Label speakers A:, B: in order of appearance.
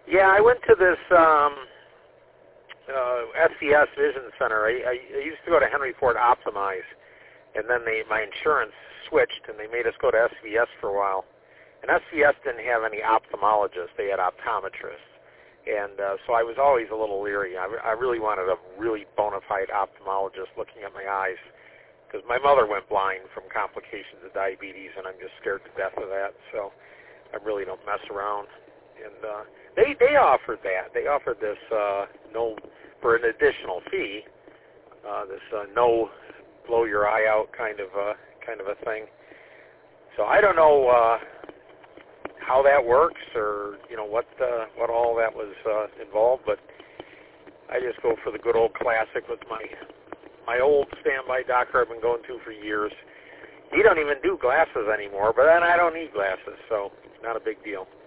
A: Yeah, I went to this SVS Vision Center. I used to go to Henry Ford Optimize, and then my insurance switched, and they made us go to SVS for a while. And SVS didn't have any ophthalmologists. They had optometrists. And so I was always a little leery. I really wanted a really bona fide ophthalmologist looking at my eyes, because my mother went blind from complications of diabetes, and I'm just scared to death of that. So I really don't mess around. And they offered that. They offered this no for an additional fee. This no blow your eye out kind of a thing. So I don't know how that works, or what all that was involved, but I just go for the good old classic with my old standby doctor I've been going to for years. He don't even do glasses anymore, but then I don't need glasses, so not a big deal.